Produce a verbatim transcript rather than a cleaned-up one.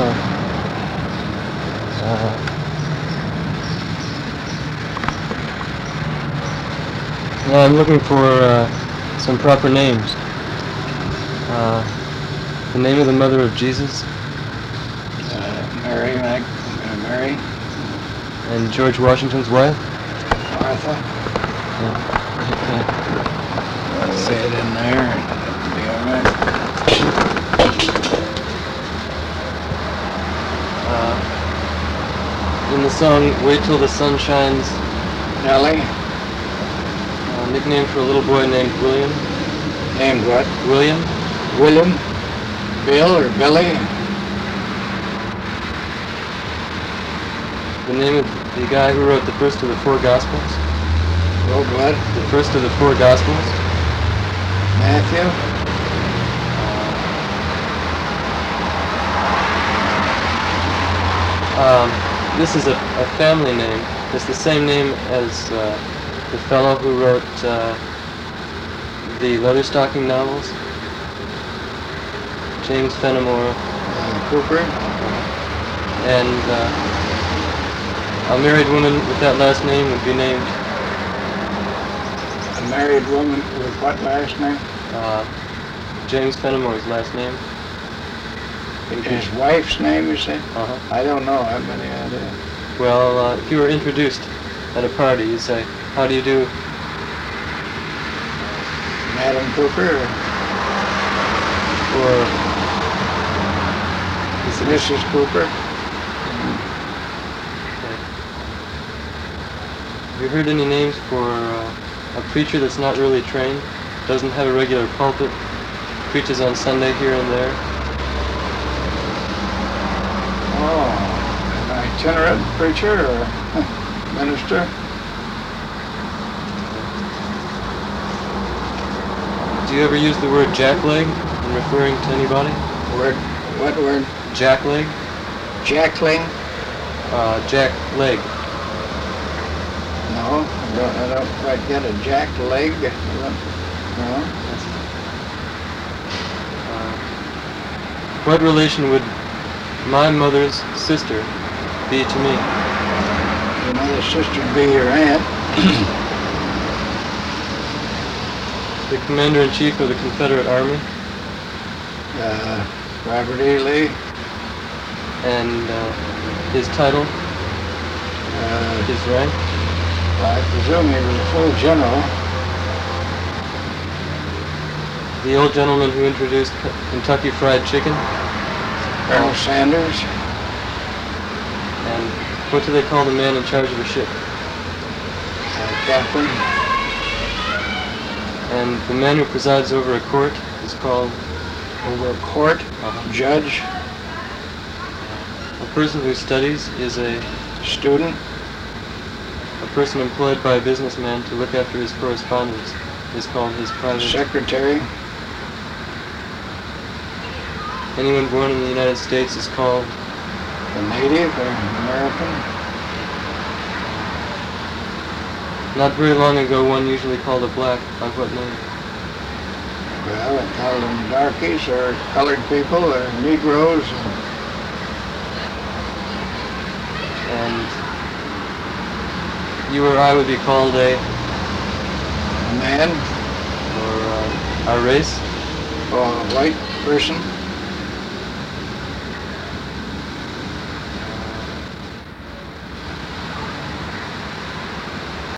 Uh, yeah, I'm looking for uh, some proper names. Uh, the name of the mother of Jesus. Uh, Mary, Mag, uh, Mary. And George Washington's wife. Martha. Yeah. Okay. Say it in there, and it'll be all right. Uh, in the song "Wait Till the Sun Shines," Nellie. uh, nickname for a little boy named William. Named what? William. William. Bill or Billy. The name of the guy who wrote the first of the four Gospels. Wrote what? The first of the four Gospels. Matthew. Um, this is a, a family name. It's the same name as uh, the fellow who wrote uh, the Leatherstocking novels. James Fenimore. Uh, Cooper. And uh, a married woman with that last name would be named... A married woman with what last name? Uh, James Fenimore's last name. His wife's name, you say? Uh-huh. I don't know. I have any idea. Well, uh, if you were introduced at a party, you'd say, "How do you do?" Madam Cooper? Or... Missus Cooper? Okay. Have you heard any names for uh, a preacher that's not really trained, doesn't have a regular pulpit, preaches on Sunday here and there? Oh, an itinerant preacher or minister? Do you ever use the word jackleg in referring to anybody? Word? What word? Jackleg? Jackling? Uh, jack leg. No, I don't, I don't quite get a jack leg. No. Uh, what relation would my mother's sister be to me? Your mother's sister would be your aunt. The Commander-in-Chief of the Confederate Army. Uh, Robert E. Lee. And uh, his title, Uh, his rank. I presume he was a full general. The old gentleman who introduced K- Kentucky Fried Chicken. Colonel Sanders. And what do they call the man in charge of a ship? Uh, Captain. And the man who presides over a court is called... Over a court. Uh-huh. Judge. A person who studies is a... Student. A person employed by a businessman to look after his correspondence is called his private... Secretary. Anyone born in the United States is called... A native or American. Not very long ago, one usually called a black by what name? Well, they call them darkies or colored people or Negroes. And you or I would be called a... A man. Or uh, our race. Or a white person.